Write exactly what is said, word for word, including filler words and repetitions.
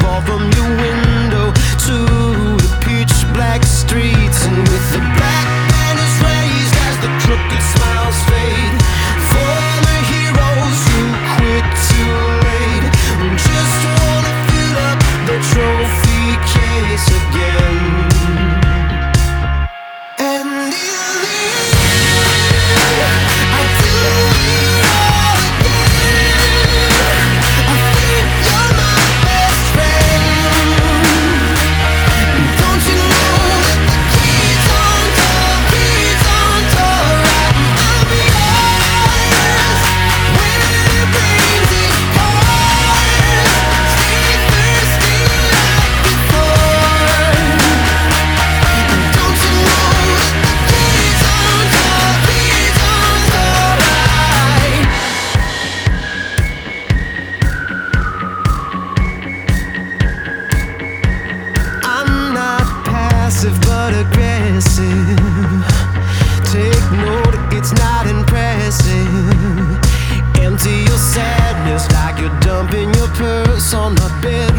fall from your window to the pitch black streets. And with the black banners raised as the crooked smiles fade, former heroes who quit too late just wanna fill up the trophy case again. And in the end, I do it all again. I think you're my best friend. Don't you know that the keys on door, keys on door, right? I'll be yours when it rains, it pours. Stay thirsty like before. Don't you know that the keys on door, keys on door, right? I'm not passive but aggressive. Take note, it's not impressive. Empty your sadness like you're dumping your purse on my bed.